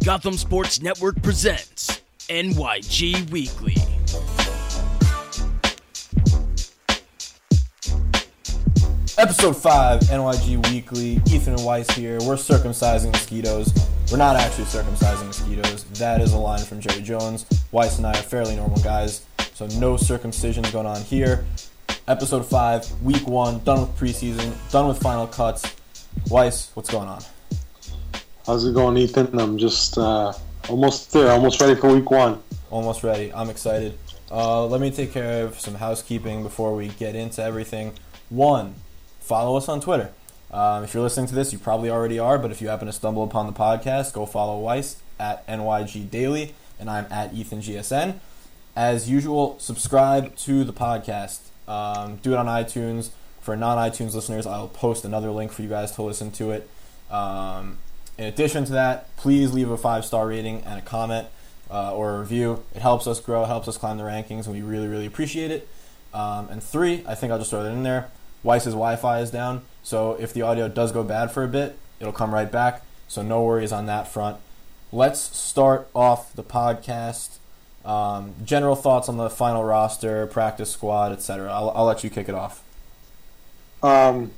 Gotham Sports Network presents NYG Weekly. Episode 5, NYG Weekly. Ethan and Weiss here. We're circumcising mosquitoes. We're not actually circumcising mosquitoes. That is a line from Jerry Jones. Weiss and I are fairly normal guys, so no circumcisions going on here. Episode 5, Week 1, done with preseason, done with final cuts. Weiss, what's going on? How's it going, Ethan? I'm just almost there, almost ready for Week 1. Almost ready. I'm excited. Let me take care of some housekeeping before we get into everything. 1, follow us on Twitter. If you're listening to this, you probably already are, but if you happen to stumble upon the podcast, go follow Weiss at NYG Daily, and I'm at EthanGSN. As usual, subscribe to the podcast. Do it on iTunes. For non-iTunes listeners, I'll post another link for you guys to listen to it. In addition to that, please leave a 5-star rating and a comment or a review. It helps us grow, it helps us climb the rankings, and we really, really appreciate it. And 3, I think I'll just throw that in there. Weiss's Wi-Fi is down, so if the audio does go bad for a bit, it'll come right back, so no worries on that front. Let's start off the podcast. General thoughts on the final roster, practice squad, etc. I'll let you kick it off. It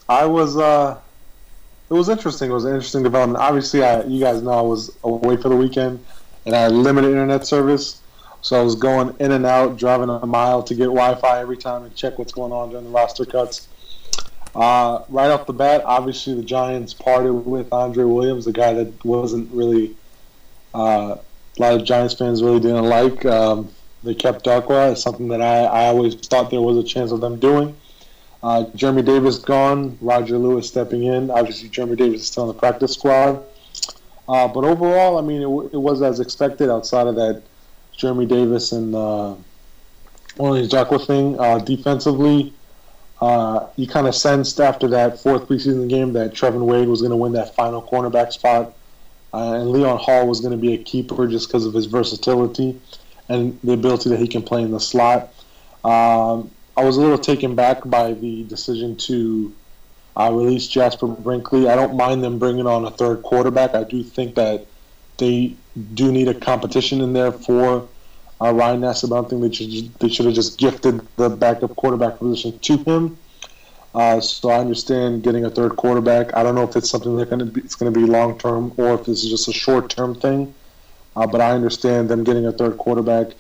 was interesting. It was an interesting development. Obviously, you guys know I was away for the weekend, and I had limited internet service, so I was going in and out, driving a mile to get Wi-Fi every time and check what's going on during the roster cuts. Right off the bat, obviously the Giants parted with Andre Williams, a guy that wasn't really a lot of Giants fans really didn't like. They kept Darkwa. It's something that I always thought there was a chance of them doing. Jeremy Davis gone, Roger Lewis stepping in. Obviously, Jeremy Davis is still in the practice squad. But overall, I mean, it was as expected outside of that Jeremy Davis and Orleans Darkwa thing. Defensively, you kind of sensed after that 4th preseason game that Trevin Wade was going to win that final cornerback spot. And Leon Hall was going to be a keeper just because of his versatility and the ability that he can play in the slot. I was a little taken back by the decision to release Jasper Brinkley. I don't mind them bringing on a third quarterback. I do think that they do need a competition in there for Ryan Nassib. I don't think they should have just gifted the backup quarterback position to him. So I understand getting a third quarterback. I don't know if it's something it's going to be long term or if this is just a short term thing. But I understand them getting a third quarterback.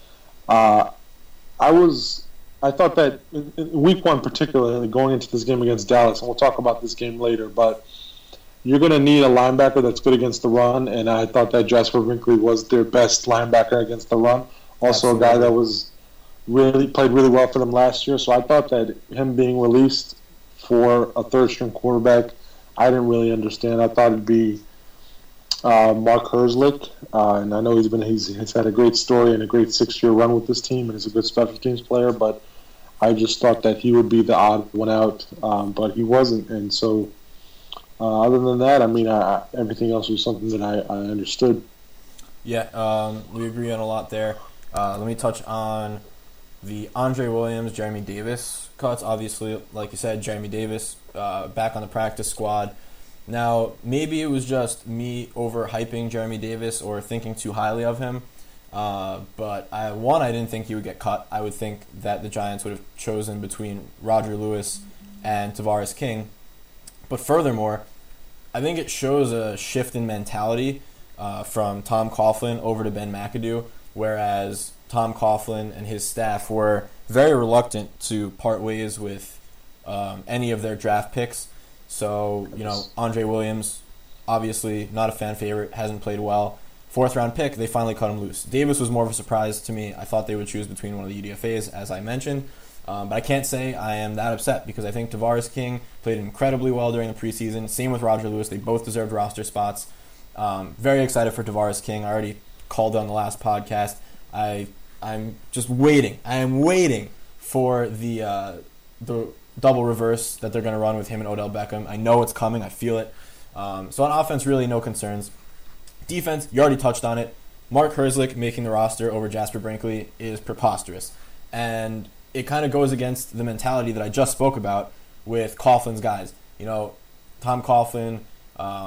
I thought that in Week 1 particularly, going into this game against Dallas, and we'll talk about this game later, but you're going to need a linebacker that's good against the run, and I thought that Jasper Brinkley was their best linebacker against the run. Also Absolutely. A guy that was played really well for them last year, so I thought that him being released for a third-string quarterback, I didn't really understand. I thought it'd be Mark Herzlich, and I know he's had a great story and a great 6-year run with this team, and he's a good special teams player, but I just thought that he would be the odd one out, but he wasn't, and so other than that, I mean, everything else was something that I understood. Yeah, we agree on a lot there. Let me touch on the Andre Williams, Jeremy Davis cuts. Obviously, like you said, Jeremy Davis back on the practice squad. Now, maybe it was just me overhyping Jeremy Davis or thinking too highly of him. But I didn't think he would get cut. I would think that the Giants would have chosen between Roger Lewis and Tavares King. But furthermore, I think it shows a shift in mentality from Tom Coughlin over to Ben McAdoo, whereas Tom Coughlin and his staff were very reluctant to part ways with any of their draft picks. So, Andre Williams, obviously not a fan favorite, hasn't played well. 4th-round pick, they finally cut him loose. Davis was more of a surprise to me. I thought they would choose between one of the UDFAs, as I mentioned. But I can't say I am that upset because I think Tavares King played incredibly well during the preseason. Same with Roger Lewis. They both deserved roster spots. Very excited for Tavares King. I already called on the last podcast. I'm just waiting. I am waiting for the double reverse that they're going to run with him and Odell Beckham. I know it's coming. I feel it. So on offense, really no concerns. Defense, you already touched on it. Mark Herzlich making the roster over Jasper Brinkley is preposterous. And it kind of goes against the mentality that I just spoke about with Coughlin's guys. Tom Coughlin,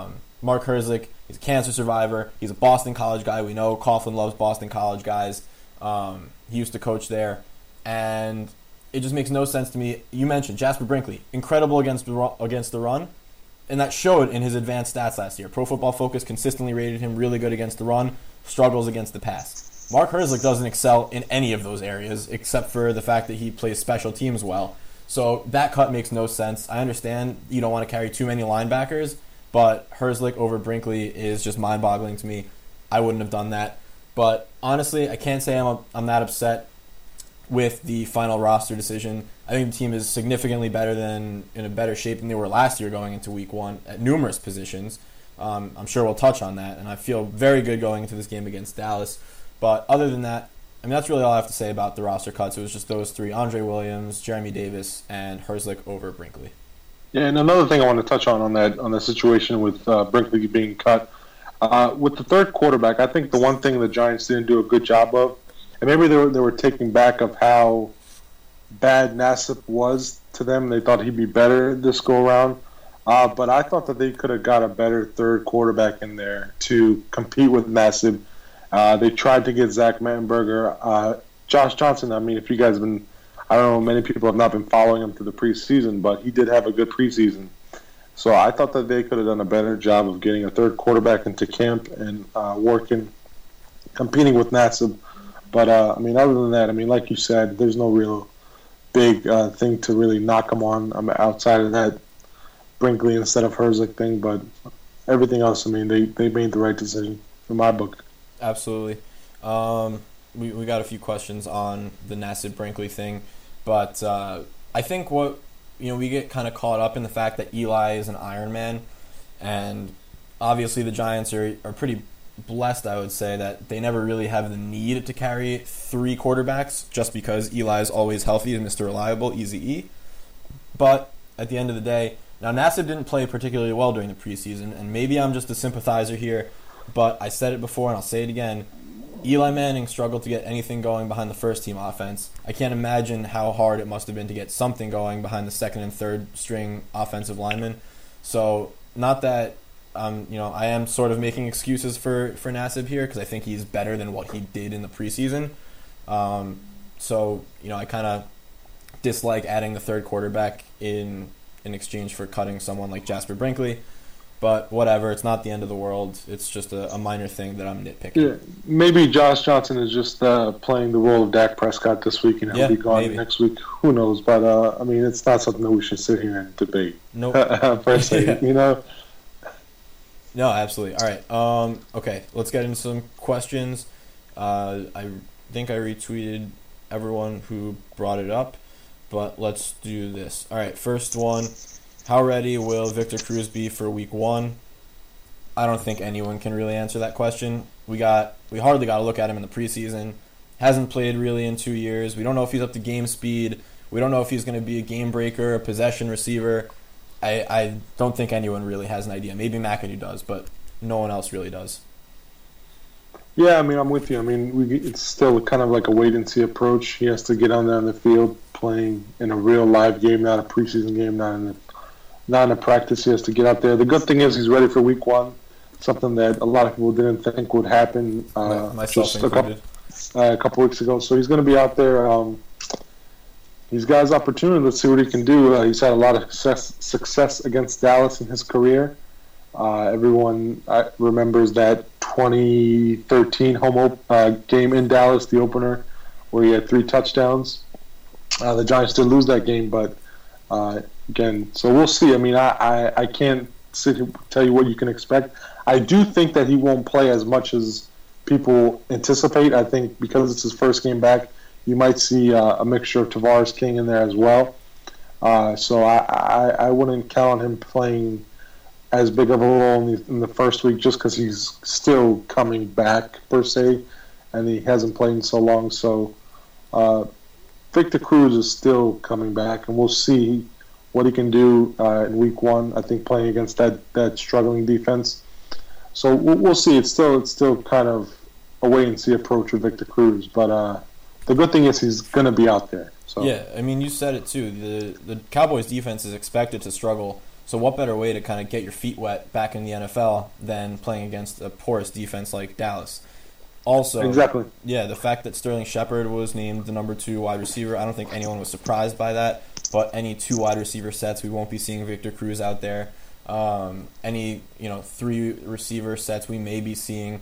Mark Herzlich, he's a cancer survivor. He's a Boston College guy. We know Coughlin loves Boston College guys. He used to coach there. And it just makes no sense to me. You mentioned Jasper Brinkley, incredible against the run, and that showed in his advanced stats last year. Pro Football Focus consistently rated him really good against the run, struggles against the pass. Mark Herzlich doesn't excel in any of those areas except for the fact that he plays special teams well. So that cut makes no sense. I understand you don't want to carry too many linebackers, but Herzlich over Brinkley is just mind-boggling to me. I wouldn't have done that. But honestly, I can't say I'm that upset with the final roster decision. I think the team is significantly in a better shape than they were last year going into week 1 at numerous positions. I'm sure we'll touch on that, and I feel very good going into this game against Dallas. But other than that, I mean, that's really all I have to say about the roster cuts. It was just those three: Andre Williams, Jeremy Davis, and Herzlich over Brinkley. Yeah, and another thing I want to touch on the situation with Brinkley being cut. With the third quarterback, I think the one thing the Giants didn't do a good job of, and maybe they were taking back of how bad Nassib was to them. They thought he'd be better this go-around. But I thought that they could have got a better third quarterback in there to compete with Nassib. They tried to get Zach Mettenberger. Josh Johnson, I mean, if you guys have been, I don't know, many people have not been following him through the preseason, but he did have a good preseason. So I thought that they could have done a better job of getting a third quarterback into camp and competing with Nassib. But, I mean, other than that, I mean, like you said, there's no real big thing to really knock them on outside of that Brinkley instead of Herzlich thing. But everything else, I mean, they made the right decision in my book. Absolutely. We got a few questions on the Nassib Brinkley thing, but I think we get kind of caught up in the fact that Eli is an Iron Man, and obviously the Giants are pretty blessed, I would say, that they never really have the need to carry three quarterbacks just because Eli is always healthy and Mr. Reliable, Easy E. But at the end of the day, now Nassib didn't play particularly well during the preseason, and maybe I'm just a sympathizer here, but I said it before and I'll say it again. Eli Manning struggled to get anything going behind the first-team offense. I can't imagine how hard it must have been to get something going behind the second and third-string offensive linemen. So, not that I am sort of making excuses for Nassib here because I think he's better than what he did in the preseason. I kind of dislike adding the third quarterback in exchange for cutting someone like Jasper Brinkley. But whatever, it's not the end of the world. It's just a minor thing that I'm nitpicking. Yeah, maybe Josh Johnson is just playing the role of Dak Prescott this week, and he'll be gone next week. Who knows? But, I mean, it's not something that we should sit here and debate. Nope. Per se, No, absolutely. All right. Okay, let's get into some questions. I think I retweeted everyone who brought it up, but let's do this. All right, first one. How ready will Victor Cruz be for week 1? I don't think anyone can really answer that question. We hardly got to look at him in the preseason. Hasn't played really in 2 years. We don't know if he's up to game speed. We don't know if he's going to be a game breaker, a possession receiver. I don't think anyone really has an idea. Maybe McAdoo does, but no one else really does. Yeah, I mean, I'm with you. I mean, it's still kind of like a wait-and-see approach. He has to get on there on the field playing in a real live game, not a preseason game, not in a practice. He has to get out there. The good thing is he's ready for week 1, something that a lot of people didn't think would happen myself included. A couple weeks ago. So he's going to be out there. He's got his opportunity. Let's see what he can do. He's had a lot of success against Dallas in his career. Everyone remembers that 2013 game in Dallas, the opener, where he had 3 touchdowns. The Giants did lose that game, but again, so we'll see. I mean, I can't tell you what you can expect. I do think that he won't play as much as people anticipate. I think because it's his first game back, you might see a mixture of Tavares King in there as well. So I wouldn't count on him playing as big of a role in the first week just because he's still coming back, per se, and he hasn't played in so long. So Victor Cruz is still coming back, and we'll see what he can do in week 1, I think, playing against that struggling defense. So we'll see. It's still kind of a wait-and-see approach with Victor Cruz. But the good thing is he's going to be out there. So. Yeah, I mean, you said it too. The Cowboys' defense is expected to struggle. So So what better way to kind of get your feet wet back in the NFL than playing against a porous defense like Dallas? Also, Exactly. yeah, the fact that Sterling Shepard was named the number 2 wide receiver, I don't think anyone was surprised by that. But any 2 wide receiver sets, we won't be seeing Victor Cruz out there. Any 3 receiver sets, we may be seeing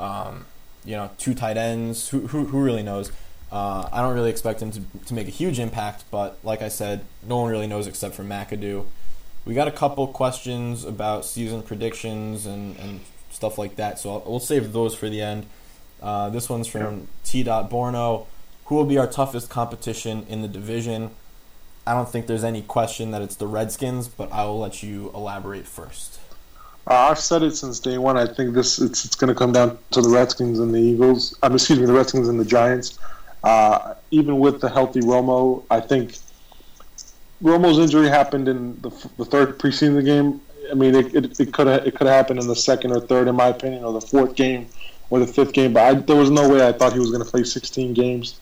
2 tight ends. Who really knows? I don't really expect him to make a huge impact, but like I said, no one really knows except for McAdoo. We got a couple questions about season predictions and stuff like that, so we'll save those for the end. This one's from T. Borno. Who will be our toughest competition in the division? I don't think there's any question that it's the Redskins, but I will let you elaborate first. I've said it since day one. I think it's going to come down to the Redskins and the Eagles. The Redskins and the Giants. Even with the healthy Romo, I think Romo's injury happened in the third preseason game. I mean, it could have happened in the second or third, in my opinion, or the fourth game or the fifth game. But there was no way I thought he was going to play 16 games.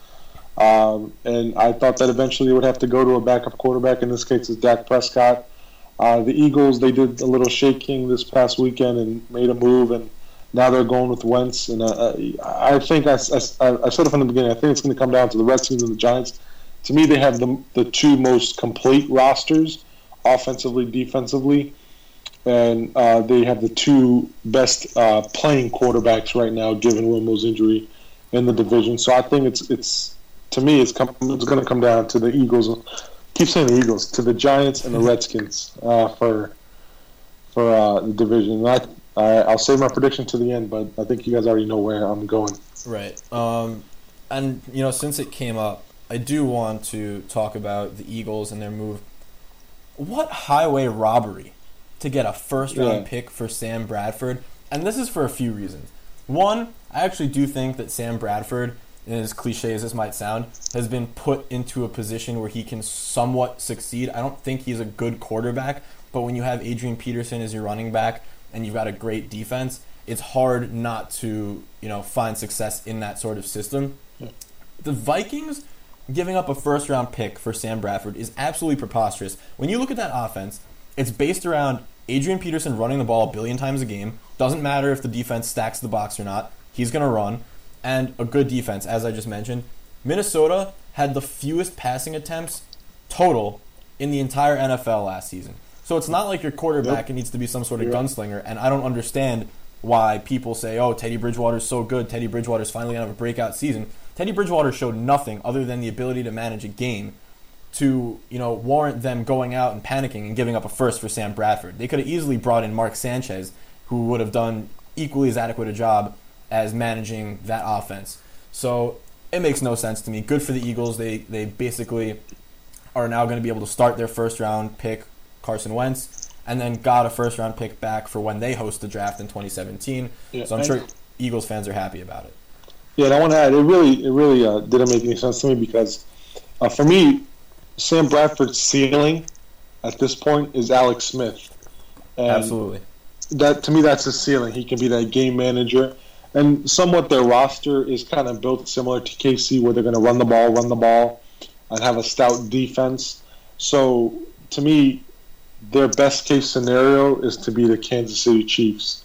And I thought that eventually it would have to go to a backup quarterback. In this case, it's Dak Prescott. The Eagles, they did a little shaking this past weekend and made a move, and now they're going with Wentz. And I think I said it from the beginning. I think it's going to come down to the Redskins and the Giants. To me, they have the 2 most complete rosters, offensively, defensively, and they have the 2 best playing quarterbacks right now, given Romo's injury in the division. So I think it's to me, it's going to come down to the Eagles. Keep saying the Eagles, to the Giants and the Redskins for the division. I'll save my prediction to the end, but I think you guys already know where I'm going. Right. And since it came up, I do want to talk about the Eagles and their move. What highway robbery to get a first-round pick for Sam Bradford? And this is for a few reasons. One, I actually do think that Sam Bradford, as cliche as this might sound, has been put into a position where he can somewhat succeed. I don't think he's a good quarterback, but when you have Adrian Peterson as your running back and you've got a great defense, it's hard not to, find success in that sort of system. Yeah. The Vikings giving up a first-round pick for Sam Bradford is absolutely preposterous. When you look at that offense, it's based around Adrian Peterson running the ball a billion times a game. Doesn't matter if the defense stacks the box or not. He's going to run. And a good defense, as I just mentioned. Minnesota had the fewest passing attempts total in the entire NFL last season. So it's not like your quarterback needs to be some sort of gunslinger, and I don't understand why people say, oh, Teddy Bridgewater's so good, Teddy Bridgewater's finally going to have a breakout season. Teddy Bridgewater showed nothing other than the ability to manage a game to, warrant them going out and panicking and giving up a first for Sam Bradford. They could have easily brought in Mark Sanchez, who would have done equally as adequate a job as managing that offense. So it makes no sense to me. Good for the Eagles. They basically are now going to be able to start their first-round pick, Carson Wentz, and then got a first-round pick back for when they host the draft in 2017. Yeah, so I'm sure Eagles fans are happy about it. Yeah, and I want to add, it really didn't make any sense to me because, for me, Sam Bradford's ceiling at this point is Alex Smith. And absolutely. To me, that's his ceiling. He can be that game manager. And somewhat their roster is kind of built similar to KC, where they're going to run the ball, and have a stout defense. So, to me, their best-case scenario is to be the Kansas City Chiefs.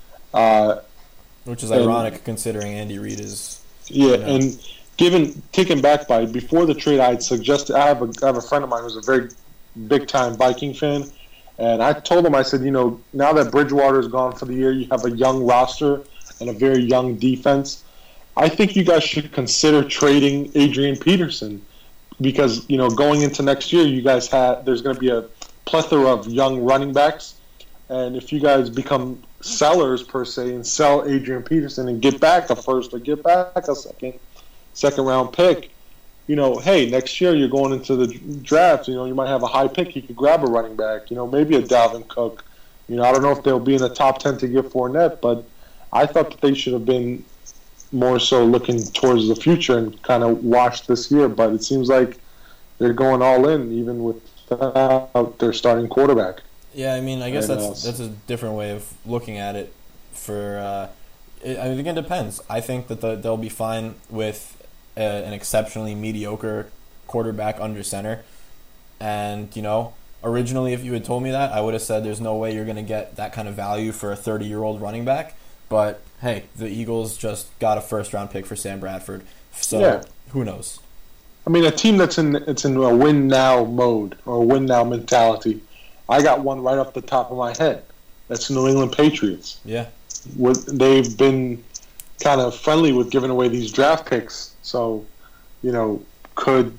Which is ironic considering Andy Reid is... Yeah, and taken back by, before the trade, I had suggested... I have a friend of mine who's a very big-time Viking fan, and I told him, I said, now that Bridgewater's gone for the year, you have a young roster and a very young defense. I think you guys should consider trading Adrian Peterson because, going into next year, there's going to be a plethora of young running backs, and if you guys become sellers per se and sell Adrian Peterson and get back a first or get back a second round pick, hey, next year you're going into the draft, you might have a high pick, you could grab a running back, maybe a Dalvin Cook. I don't know if they'll be in the top 10 to get Fournette, but I thought that they should have been more so looking towards the future and kind of watch this year, but it seems like they're going all in even without their starting quarterback. Yeah, I mean, I guess that's a different way of looking at it. I think it depends. I think that they'll be fine with an exceptionally mediocre quarterback under center, and originally, if you had told me that, I would have said there's no way you're going to get that kind of value for a 30-year-old running back. But, hey, the Eagles just got a first-round pick for Sam Bradford. So, who knows? I mean, a team it's in a win-now mode or a win-now mentality. I got one right off the top of my head. That's the New England Patriots. Yeah. They've been kind of friendly with giving away these draft picks. So, could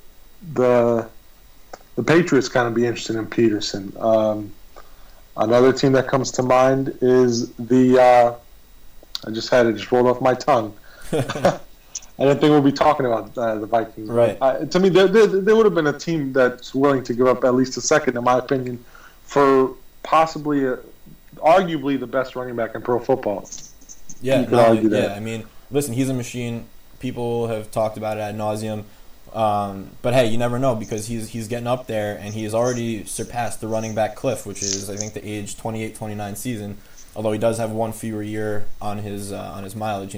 the Patriots kind of be interested in Peterson? Another team that comes to mind is I just had it just rolled off my tongue. I didn't think we'd be talking about the Vikings. Right. To me, there would have been a team that's willing to give up at least a second, in my opinion, for possibly, arguably the best running back in pro football. Yeah, you could argue that. Yeah. I mean, listen, he's a machine. People have talked about it ad nauseum. But hey, you never know because he's getting up there and he has already surpassed the running back cliff, which is I think the age 28-29 season. Although he does have one fewer year on his mileage,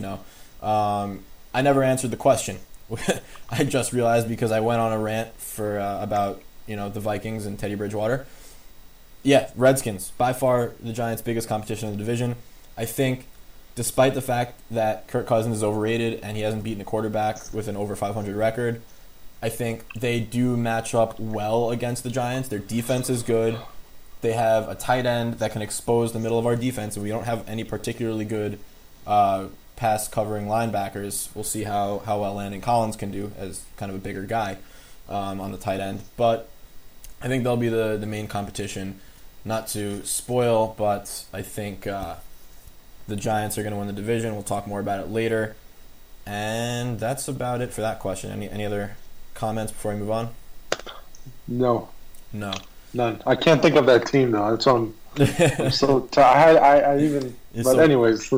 I never answered the question. I just realized because I went on a rant for about the Vikings and Teddy Bridgewater. Yeah, Redskins by far the Giants' biggest competition in the division. I think, despite the fact that Kirk Cousins is overrated and he hasn't beaten a quarterback with an over 500 record, I think they do match up well against the Giants. Their defense is good. They have a tight end that can expose the middle of our defense, and we don't have any particularly good pass-covering linebackers. We'll see how well Landon Collins can do as kind of a bigger guy on the tight end. But I think they'll be the main competition. Not to spoil, but I think the Giants are going to win the division. We'll talk more about it later. And that's about it for that question. Any other comments before I move on? No. None. I can't think of that team though. It's on. I'm so tired. I even. Anyways,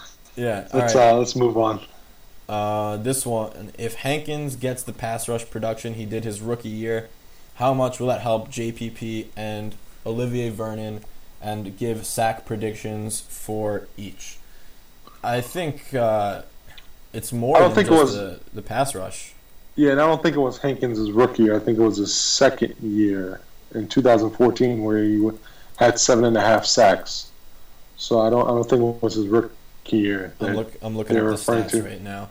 let's move on. This one, if Hankins gets the pass rush production he did his rookie year, how much will that help JPP and Olivier Vernon, and give sack predictions for each? I think it's more than just the pass rush. Yeah, and I don't think it was Hankins' rookie year. I think it was his second year in 2014 where he had 7.5 sacks. So I don't think it was his rookie year. I'm looking at the stats right now.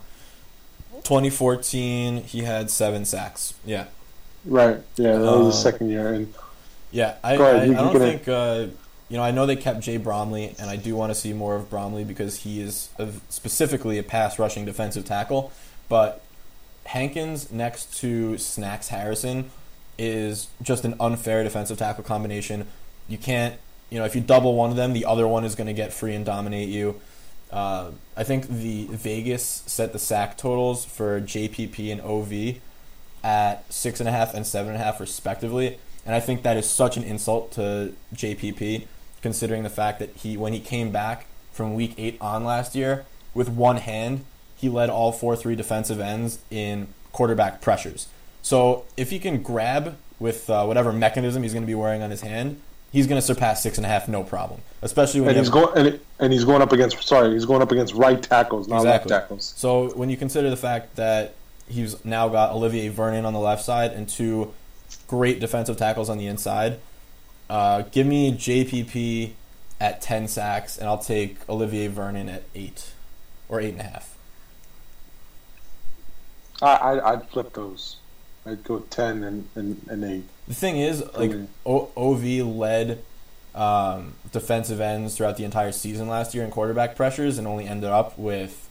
2014, he had 7 sacks. Yeah. Right. Yeah, that was his second year. And yeah, I don't think. I know they kept Jay Bromley, and I do want to see more of Bromley because he is specifically a pass rushing defensive tackle. But Hankins next to Snacks Harrison is just an unfair defensive tackle combination. You can't, if you double one of them, the other one is going to get free and dominate you. I think the Vegas set the sack totals for JPP and OV at 6.5 and 7.5 respectively, and I think that is such an insult to JPP, considering the fact that when he came back from week 8 on last year with one hand, he led all 4-3 defensive ends in quarterback pressures. So if he can grab with whatever mechanism he's going to be wearing on his hand, he's going to surpass 6.5 no problem. Especially when he's going up against right tackles, not left tackles. So when you consider the fact that he's now got Olivier Vernon on the left side and 2 great defensive tackles on the inside, give me JPP at 10 sacks, and I'll take Olivier Vernon at 8 or 8.5. I'd flip those. I'd go 10 and 8. The thing is, OV led defensive ends throughout the entire season last year in quarterback pressures and only ended up with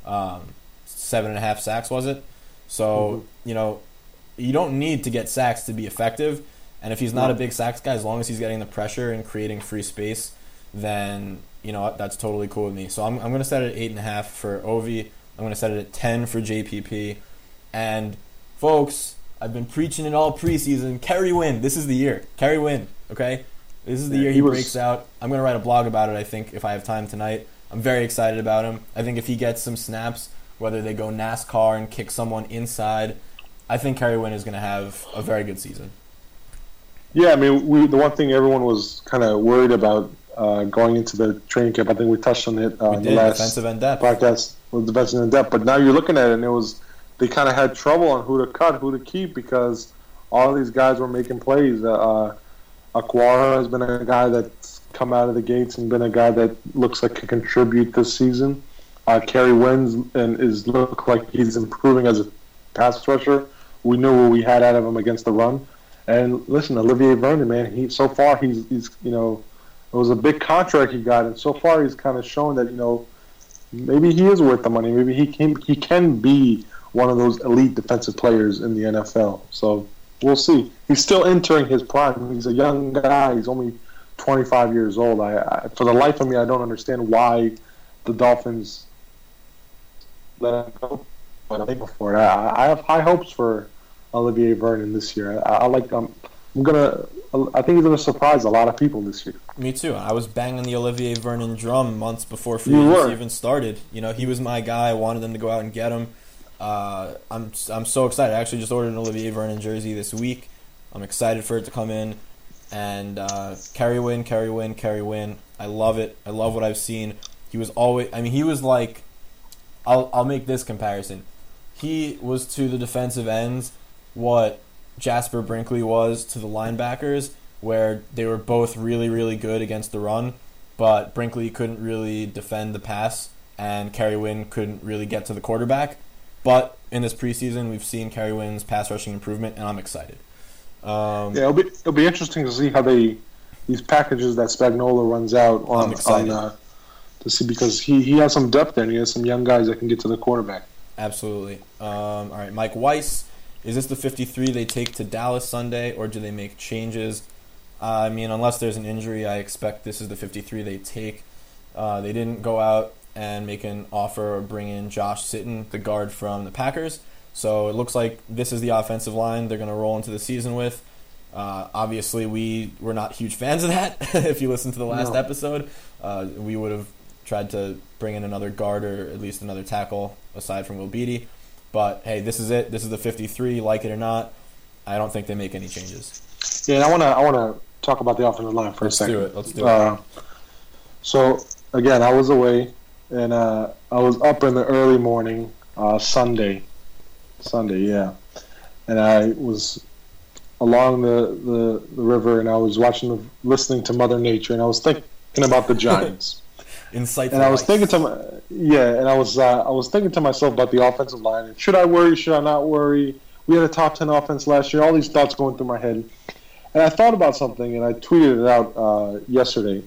7.5 sacks, was it? So, you don't need to get sacks to be effective. And if he's not a big sacks guy, as long as he's getting the pressure and creating free space, then, that's totally cool with me. So I'm going to set it at 8.5 for OV. I'm going to set it at 10 for JPP. And, folks, I've been preaching it all preseason. Kerry Wynn. This is the year. Kerry Wynn, okay? This is the year he breaks out. I'm going to write a blog about it, I think, if I have time tonight. I'm very excited about him. I think if he gets some snaps, whether they go NASCAR and kick someone inside, I think Kerry Wynn is going to have a very good season. Yeah, I mean, the one thing everyone was kind of worried about going into the training camp, I think we touched on it in the last defensive end depth podcast, was defensive end depth. But now you're looking at it, and they kind of had trouble on who to cut, who to keep, because all of these guys were making plays. Aquara has been a guy that's come out of the gates and been a guy that looks like can contribute this season. Kerry wins and look like he's improving as a pass rusher. We knew what we had out of him against the run. And listen, Olivier Vernon, man, he's it was a big contract he got, and so far he's kind of shown that maybe he is worth the money. Maybe he can be one of those elite defensive players in the NFL. So we'll see. He's still entering his prime. He's a young guy. He's only 25 years old. I for the life of me, I don't understand why the Dolphins let him go. But I'm thankful for it. I have high hopes for Olivier Vernon this year. I think he's gonna surprise a lot of people this year. Me too. I was banging the Olivier Vernon drum months before free agency even started. He was my guy. I wanted them to go out and get him. I'm so excited. I actually just ordered an Olivier Vernon jersey this week. I'm excited for it to come in. And Kerry win. I love it. I love what I've seen. He was always. I mean, he was like. I'll make this comparison. He was to the defensive ends what Jasper Brinkley was to the linebackers, where they were both really, really good against the run, but Brinkley couldn't really defend the pass, and Kerry Wynn couldn't really get to the quarterback. But in this preseason, we've seen Kerry Wynn's pass rushing improvement, and I'm excited. It'll be interesting to see how these packages that Spagnuolo runs out on to see, because he has some depth there, and he has some young guys that can get to the quarterback. Absolutely. All right, Mike Weiss. Is this the 53 they take to Dallas Sunday, or do they make changes? I mean, unless there's an injury, I expect this is the 53 they take. They didn't go out and make an offer or bring in Josh Sitton, the guard from the Packers. So it looks like this is the offensive line they're going to roll into the season with. Obviously, we were not huge fans of that. If you listen to the last episode, we would have tried to bring in another guard or at least another tackle aside from Will Beatty. But, hey, this is it. This is the 53, like it or not. I don't think they make any changes. Yeah, and I want to talk about the offensive line for a second. Let's do it. So, again, I was away, and I was up in the early morning, Sunday, yeah. And I was along the river, and I was listening to Mother Nature, and I was thinking about the Giants. Insightful. And I was thinking I was thinking to myself about the offensive line. Should I worry? Should I not worry? We had a top 10 offense last year. All these thoughts going through my head, and I thought about something, and I tweeted it out yesterday.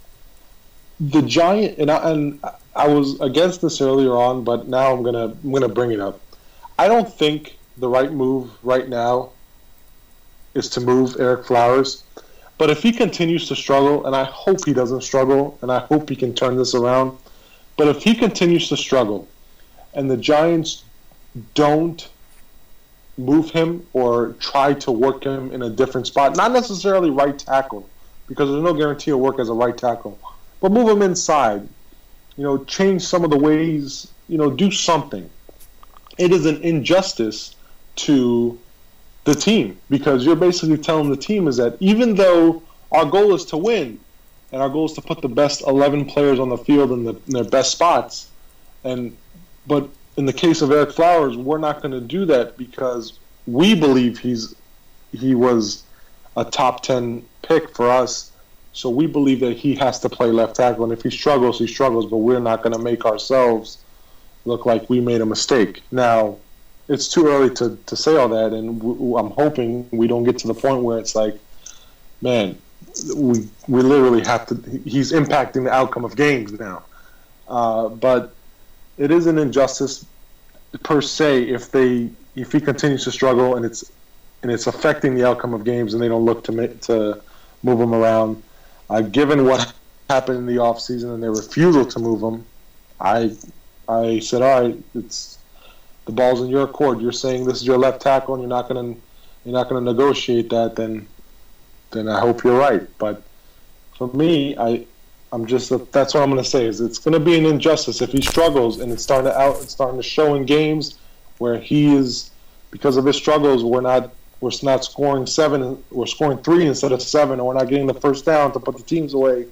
The Giant, and I was against this earlier on, but now I'm gonna bring it up. I don't think the right move right now is to move Eric Flowers. But if he continues to struggle, and I hope he doesn't struggle, and I hope he can turn this around, but if he continues to struggle and the Giants don't move him or try to work him in a different spot, not necessarily right tackle, because there's no guarantee he'll work as a right tackle, but move him inside, change some of the ways, do something. It is an injustice to the team, because you're basically telling the team is that even though our goal is to win and our goal is to put the best 11 players on the field in their best spots, but in the case of Eric Flowers, we're not going to do that because we believe he was a top 10 pick for us, so we believe that he has to play left tackle, and if he struggles, but we're not going to make ourselves look like we made a mistake. Now, it's too early to say all that, and I'm hoping we don't get to the point where it's like, man, we literally have to. He's impacting the outcome of games now, but it is an injustice per se if he continues to struggle and it's affecting the outcome of games and they don't look to move him around. Given what happened in the offseason and their refusal to move him, I said, all right, the ball's in your court. You're saying this is your left tackle, and you're not gonna negotiate that. Then I hope you're right. But for me, that's what I'm gonna say. Is it's gonna be an injustice if he struggles, and it's starting to show in games where he is, because of his struggles. We're not scoring 7. We're scoring 3 instead of 7, and we're not getting the first down to put the teams away.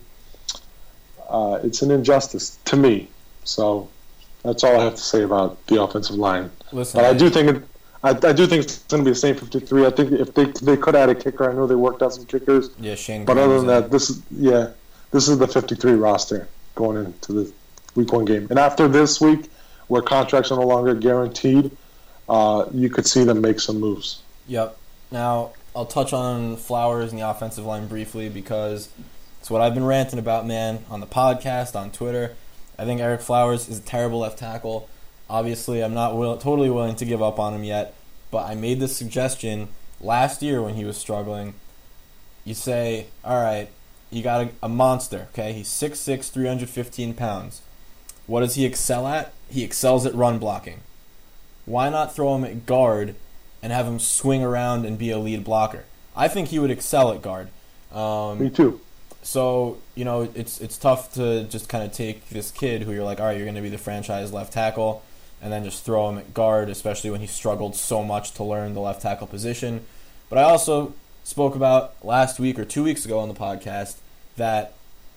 It's an injustice to me. So. That's all I have to say about the offensive line. Listen, but I do think I do think it's going to be the same 53. I think if they could add a kicker, I know they worked out some kickers. Yeah, Shane. But other than that, this is the 53 roster going into the Week 1 game. And after this week, where contracts are no longer guaranteed, you could see them make some moves. Yep. Now, I'll touch on Flowers and the offensive line briefly because it's what I've been ranting about, man, on the podcast, on Twitter. I think Ereck Flowers is a terrible left tackle. Obviously, I'm not totally willing to give up on him yet, but I made this suggestion last year when he was struggling. You say, all right, you got a monster, okay? He's 6'6", 315 pounds. What does he excel at? He excels at run blocking. Why not throw him at guard and have him swing around and be a lead blocker? I think he would excel at guard. Me too. So, it's tough to just kind of take this kid who you're like, all right, you're going to be the franchise left tackle, and then just throw him at guard, especially when he struggled so much to learn the left tackle position. But I also spoke about last week or 2 weeks ago on the podcast that,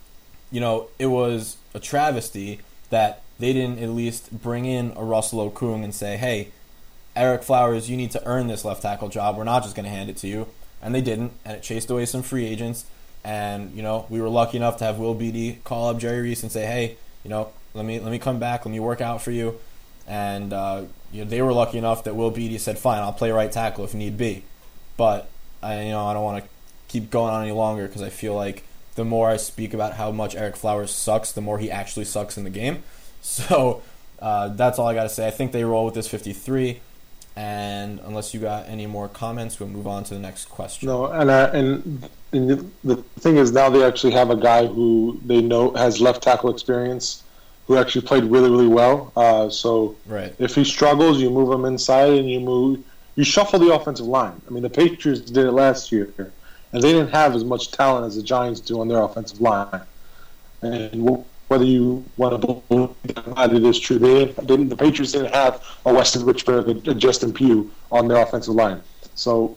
it was a travesty that they didn't at least bring in a Russell Okung and say, hey, Ereck Flowers, you need to earn this left tackle job. We're not just going to hand it to you. And they didn't, and it chased away some free agents. And, we were lucky enough to have Will Beatty call up Jerry Reese and say, hey, let me come back, let me work out for you. And they were lucky enough that Will Beatty said, fine, I'll play right tackle if need be. But I don't want to keep going on any longer because I feel like the more I speak about how much Ereck Flowers sucks, the more he actually sucks in the game. So that's all I got to say. I think they roll with this 53. And unless you got any more comments, we'll move on to the next question. No, and the thing is now they actually have a guy who they know has left tackle experience who actually played really, really well. So right. If he struggles, you move him inside and you shuffle the offensive line. I mean, the Patriots did it last year, and they didn't have as much talent as the Giants do on their offensive line. And whether you want to believe that it is true, the Patriots didn't have a Weston Richburg, a Justin Pugh on their offensive line. So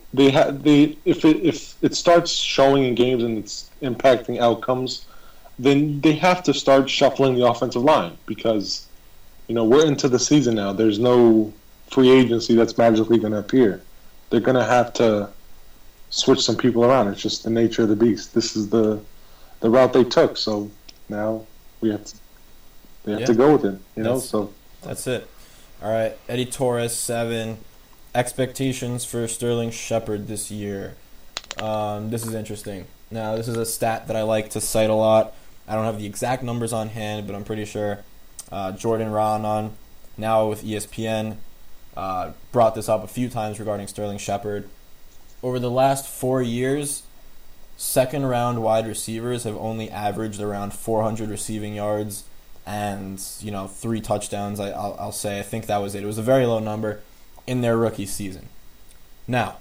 if it starts showing in games and it's impacting outcomes, then they have to start shuffling the offensive line because we're into the season now. There's no free agency that's magically going to appear. They're going to have to switch some people around. It's just the nature of the beast. This is the route they took. So now they have to go with it. So that's it. All right, Eddie Torres 7. Expectations for Sterling Shepard this year. This is interesting. Now, this is a stat that I like to cite a lot. I don't have the exact numbers on hand, but I'm pretty sure Jordan Raanan, now with ESPN, brought this up a few times regarding Sterling Shepard. Over the last 4 years, second-round wide receivers have only averaged around 400 receiving yards and 3 touchdowns. I'll say I think that was it. It was a very low number in their rookie season. Now,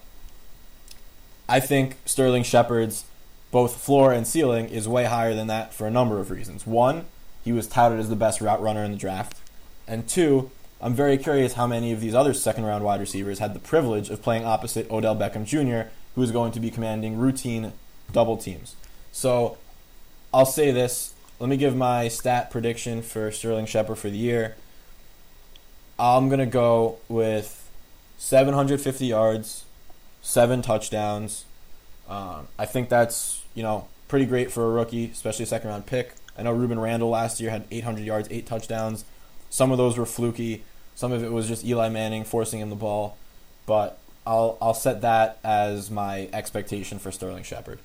I think Sterling Shepard's both floor and ceiling is way higher than that for a number of reasons. One, he was touted as the best route runner in the draft. And two, I'm very curious how many of these other second-round wide receivers had the privilege of playing opposite Odell Beckham Jr., who is going to be commanding routine double teams. So I'll say this. Let me give my stat prediction for Sterling Shepard for the year. I'm going to go with 750 yards, 7 touchdowns. I think that's, pretty great for a rookie, especially a second-round pick. I know Ruben Randle last year had 800 yards, 8 touchdowns. Some of those were fluky. Some of it was just Eli Manning forcing him the ball. But I'll set that as my expectation for Sterling Shepard.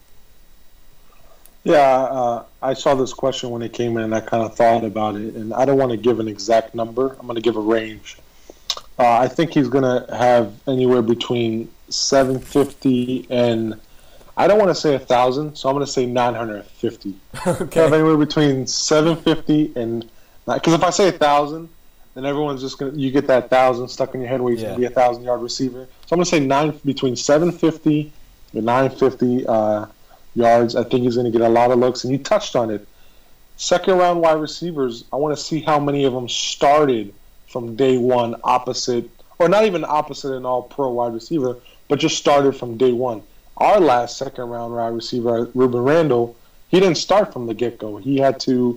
Yeah, I saw this question when it came in, and I kind of thought about it. And I don't want to give an exact number. I'm going to give a range. I think he's going to have anywhere between 750 and I don't want to say 1,000, so I'm going to say 950. Okay. Have anywhere between 750 and because if I say 1,000, then everyone's just going to you get that 1,000 stuck in your head where he's going to be a 1,000-yard receiver. So I'm going to say between 750 and 950 yards. I think he's going to get a lot of looks, and you touched on it. Second-round wide receivers, I want to see how many of them started from day one opposite, or not even opposite an all-pro wide receiver, but just started from day one. Our last second-round wide receiver, Ruben Randle, he didn't start from the get-go. He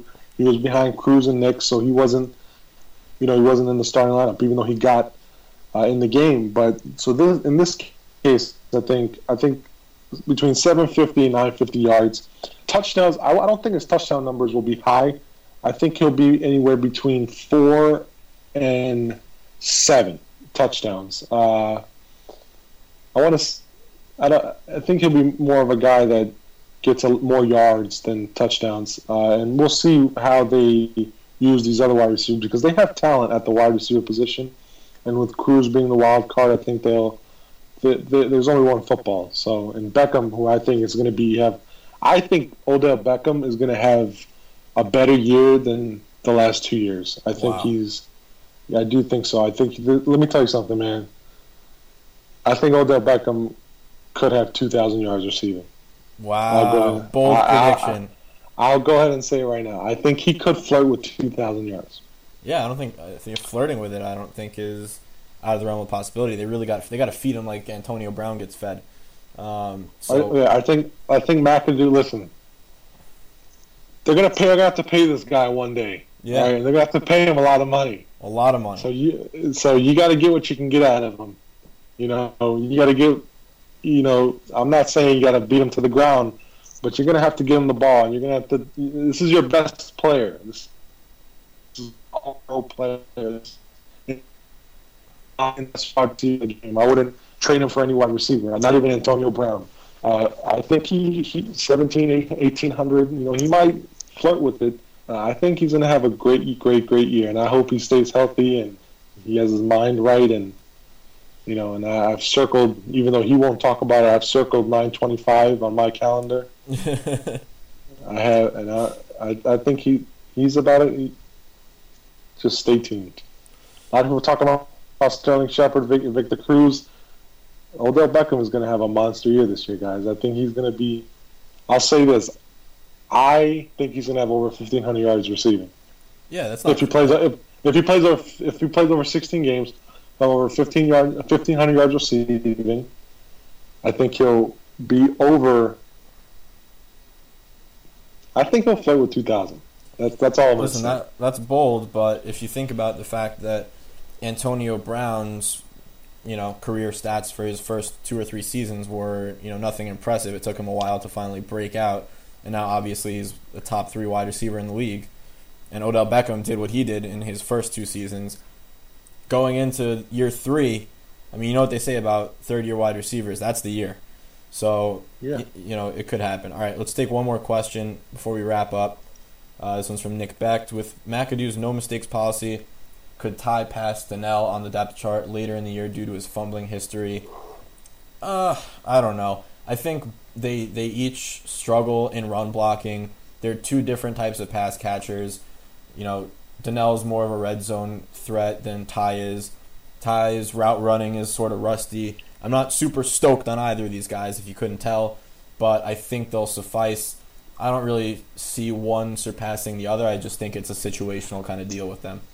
was behind Cruz and Nick, so he wasn't in the starting lineup, even though he got in the game. But so in this case, I think between 750 and 950 yards. Touchdowns, I don't think his touchdown numbers will be high. I think he'll be anywhere between 4 and 7 touchdowns. I think he'll be more of a guy that gets more yards than touchdowns. And we'll see how they use these other wide receivers because they have talent at the wide receiver position. And with Cruz being the wild card, I think there's only one football. So, and Beckham, who I think is going to I think Odell Beckham is going to have a better year than the last 2 years. I think I do think so. Let me tell you something, man. I think Odell Beckham could have 2,000 yards receiving. Wow. Bold prediction. I'll go ahead and say it right now. I think he could flirt with 2,000 yards. Yeah, I don't think if you're flirting with it, I don't think is out of the realm of possibility. They got to feed him like Antonio Brown gets fed. I think McAdoo. Listen, they're gonna have to pay this guy one day. Yeah, right? They're gonna have to pay him a lot of money. A lot of money. So you got to get what you can get out of him. You got to get. I'm not saying you got to beat him to the ground, but you're gonna have to give him the ball, and you're gonna have to. This is your best player. This is all player. That's hard to the game. I wouldn't trade him for any wide receiver. Not even Antonio Brown. I think he 1,800. He might flirt with it. I think he's going to have a great year, and I hope he stays healthy and he has his mind right. And and I've circled, even though he won't talk about it, I've circled 925 on my calendar. I have, and I think he's about it. Just stay tuned. A lot of people talking about Sterling Shepard, Victor Cruz. Odell Beckham is going to have a monster year this year, guys. I think he's going to be. I'll say this: I think he's going to have over 1,500 yards receiving. Yeah, that's not. If he plays over 16 games, over 1,500 yards receiving, I think he'll be over. I think he'll play with 2,000. That's all I'm going to say. That's bold, but if you think about the fact that Antonio Brown's career stats for his first 2 or 3 seasons were nothing impressive. It took him a while to finally break out, and now obviously he's a top 3 wide receiver in the league. And Odell Beckham did what he did in his first 2 seasons. Going into year 3, I mean, you know what they say about third-year wide receivers? That's the year. So, yeah. It could happen. All right, let's take one more question before we wrap up. This one's from Nick Becht. With McAdoo's no-mistakes policy, could Ty pass Donnell on the depth chart later in the year due to his fumbling history? I don't know. I think they each struggle in run blocking. They're 2 different types of pass catchers. Donnell's more of a red zone threat than Ty is. Ty's route running is sort of rusty. I'm not super stoked on either of these guys, if you couldn't tell, but I think they'll suffice. I don't really see one surpassing the other. I just think it's a situational kind of deal with them.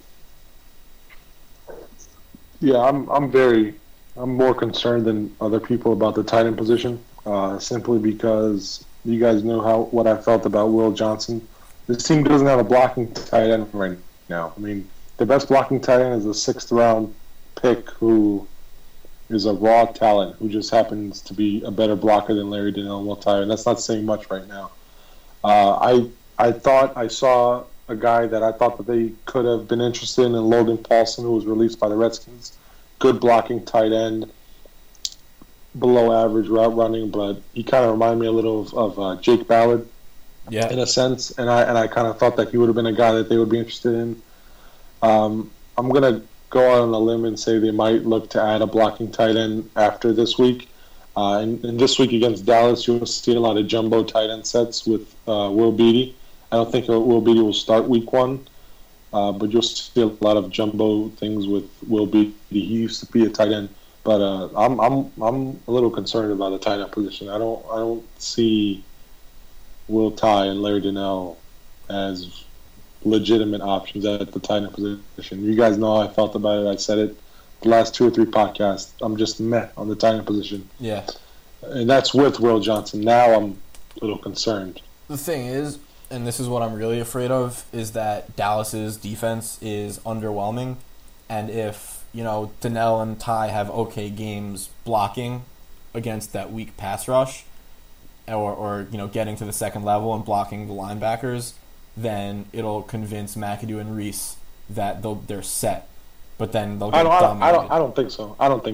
Yeah, I'm more concerned than other people about the tight end position, simply because you guys know what I felt about Will Johnson. This team doesn't have a blocking tight end right now. I mean, the best blocking tight end is a 6th round pick who is a raw talent who just happens to be a better blocker than Larry Donnell and Will Tyer, and that's not saying much right now. I thought I saw a guy that I thought that they could have been interested in Logan Paulson, who was released by the Redskins. Good blocking tight end, below average route running, but he kind of reminded me a little of Jake Ballard, in a sense. And I kind of thought that he would have been a guy that they would be interested in. I'm gonna go out on a limb and say they might look to add a blocking tight end after this week. And this week against Dallas, you'll see a lot of jumbo tight end sets with Will Beatty. I don't think Will Beatty will start week 1, but you'll see a lot of jumbo things with Will Beatty. He used to be a tight end, but I'm a little concerned about the tight end position. I don't see Will Tye and Larry Donnell as legitimate options at the tight end position. You guys know how I felt about it. I said it the last 2 or 3 podcasts. I'm just meh on the tight end position. Yeah. And that's with Will Johnson. Now I'm a little concerned. The thing is, and this is what I'm really afraid of, is that Dallas's defense is underwhelming. And if Donnell and Ty have okay games blocking against that weak pass rush, or getting to the second level and blocking the linebackers, then it'll convince McAdoo and Reese that they're set. But then they'll get dominated. I don't think so.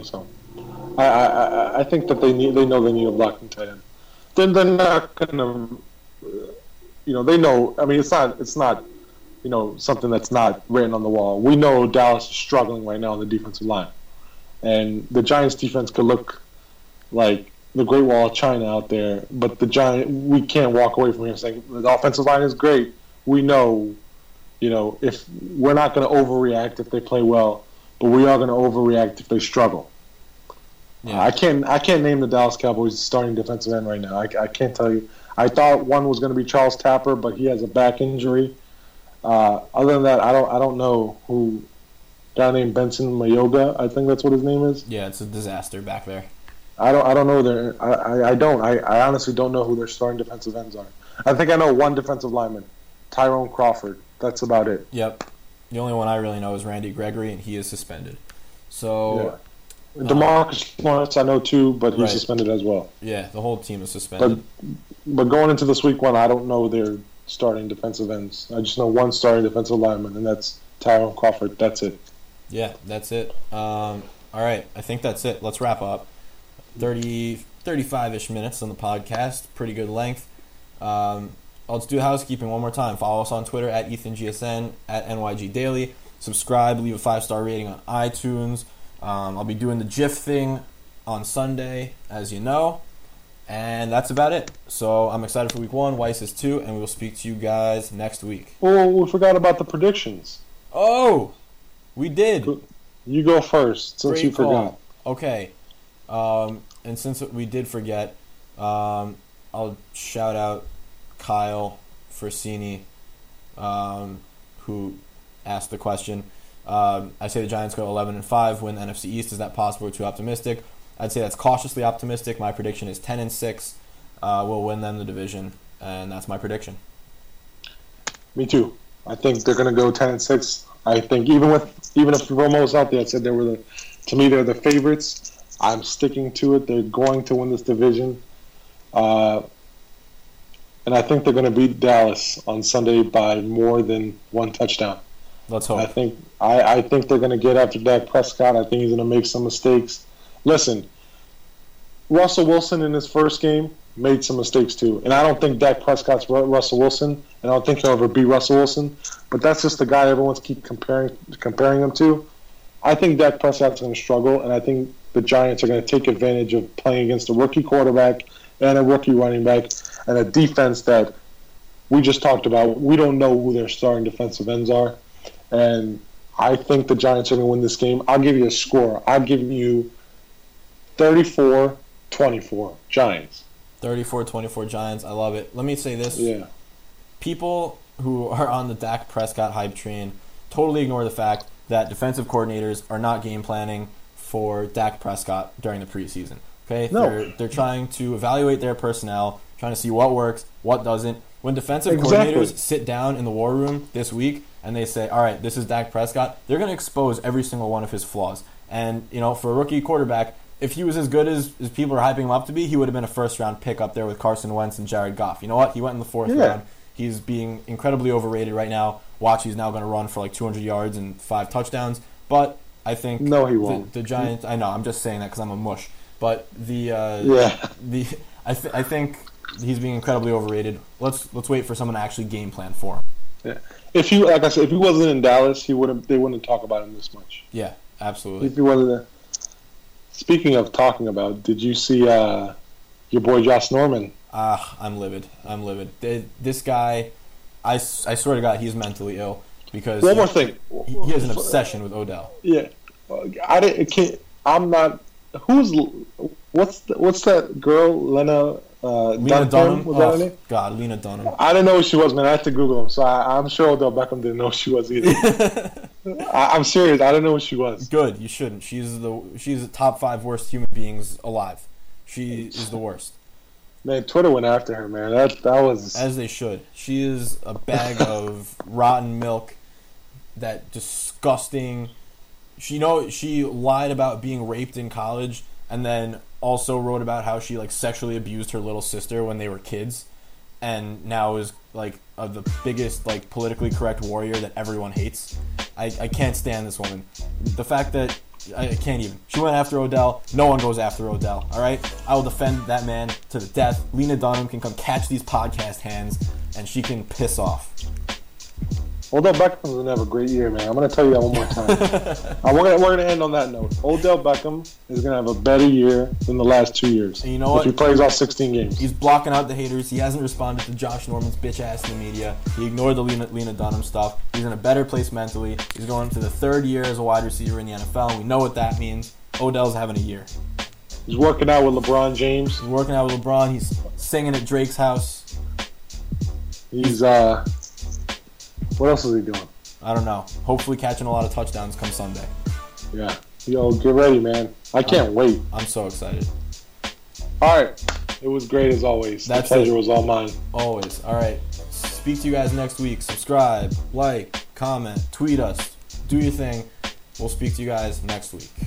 I think that they know they need a blocking tight end. Then they're not gonna, they know. I mean, it's not, something that's not written on the wall. We know Dallas is struggling right now on the defensive line, and the Giants' defense could look like the Great Wall of China out there, but we can't walk away from here saying the offensive line is great. We know, if we're not going to overreact if they play well, but we are going to overreact if they struggle. Yeah. I can't name the Dallas Cowboys starting defensive end right now. I can't tell you. I thought one was going to be Charles Tapper, but he has a back injury. Other than that, I don't know who. A guy named Benson Mayoga, I think that's what his name is. Yeah, it's a disaster back there. I don't know I honestly don't know who their starting defensive ends are. I think I know one defensive lineman, Tyrone Crawford. That's about it. Yep. The only one I really know is Randy Gregory, and he is suspended. So, yeah. DeMarcus Lawrence I know too, but he's suspended as well. Yeah, the whole team is suspended. But going into this week one, I don't know their starting defensive ends. I just know one starting defensive lineman, and that's Tyrone Crawford. That's it. Yeah, that's it. All right, I think that's it. Let's wrap up. 35-ish minutes on the podcast. Pretty good length. Let's do housekeeping one more time. Follow us on Twitter at EthanGSN, at NYG Daily. Subscribe, leave a 5-star rating on iTunes. I'll be doing the GIF thing on Sunday, as you know. And that's about it. So I'm excited for week 1. Weiss is 2, and we will speak to you guys next week. Oh, we forgot about the predictions. Oh, we did. You go first, since you forgot. Okay. And since we did forget, I'll shout out Kyle Forsini, who asked the question. I say the Giants go 11-5, win the NFC East. Is that possible or too optimistic? I'd say that's cautiously optimistic. My prediction is 10-6. We'll win them the division, and that's my prediction. Me too. I think they're going to go 10-6. I think even if Romo's out there, I said to me they're the favorites. I'm sticking to it. They're going to win this division. And I think they're going to beat Dallas on Sunday by more than one touchdown. Let's hope. I think they're going to get after Dak Prescott. I think he's going to make some mistakes. Listen, Russell Wilson in his first game made some mistakes too. And I don't think Dak Prescott's Russell Wilson, and I don't think he'll ever be Russell Wilson. But that's just the guy everyone's keep comparing him to. I think Dak Prescott's going to struggle, and I think the Giants are going to take advantage of playing against a rookie quarterback and a rookie running back and a defense that we just talked about. We don't know who their starting defensive ends are. And I think the Giants are going to win this game. I'll give you a score. I'll give you 34-24 Giants. 34-24 Giants. I love it. Let me say this. Yeah. People who are on the Dak Prescott hype train totally ignore the fact that defensive coordinators are not game planning for Dak Prescott during the preseason. Okay? No. They're trying to evaluate their personnel, trying to see what works, what doesn't. When defensive coordinators sit down in the war room this week and they say, all right, this is Dak Prescott, they're going to expose every single one of his flaws. And, for a rookie quarterback, if he was as good as people are hyping him up to be, he would have been a first-round pick up there with Carson Wentz and Jared Goff. You know what? He went in the 4th round. He's being incredibly overrated right now. Watch, he's now going to run for like 200 yards and 5 touchdowns. But I think no, he won't. The Giants. I know. I'm just saying that because I'm a mush. But I think he's being incredibly overrated. Let's wait for someone to actually game plan for him. Yeah. If he wasn't in Dallas, they wouldn't talk about him this much. Yeah, absolutely. If he wasn't there. Speaking of talking about, did you see your boy Josh Norman? I'm livid. This guy, I swear to God, he's mentally ill because one more thing. He has an obsession with Odell. Yeah, I'm not. What's that girl? Lena Dunham. Was that her name? God, Lena Dunham. I didn't know who she was, man. I had to Google him, so I'm sure Odell Beckham didn't know who she was either. I'm serious. I didn't know who she was. Good, you shouldn't. She's the top 5 worst human beings alive. She is the worst. Man, Twitter went after her, man. That was as they should. She is a bag of rotten milk. That disgusting, she lied about being raped in college, and then also wrote about how she like sexually abused her little sister when they were kids, and now is like the biggest like politically correct warrior that everyone hates. I can't stand this woman. The fact that I can't even. She went after Odell. No one goes after Odell. All right, I will defend that man to the death. Lena Dunham can come catch these podcast hands, and she can piss off. Odell Beckham's going to have a great year, man. I'm going to tell you that one more time. We're going to end on that note. Odell Beckham is going to have a better year than the last 2 years. And you know what? If he plays all 16 games. He's blocking out the haters. He hasn't responded to Josh Norman's bitch ass in the media. He ignored the Lena Dunham stuff. He's in a better place mentally. He's going into the third year as a wide receiver in the NFL, and we know what that means. Odell's having a year. He's working out with LeBron James. He's working out with LeBron. He's singing at Drake's house. He's, what else is he doing? I don't know. Hopefully catching a lot of touchdowns come Sunday. Yeah. Yo, get ready, man. I can't wait. I'm so excited. All right. It was great as always. The pleasure was all mine. Always. All right. Speak to you guys next week. Subscribe, like, comment, tweet us. Do your thing. We'll speak to you guys next week.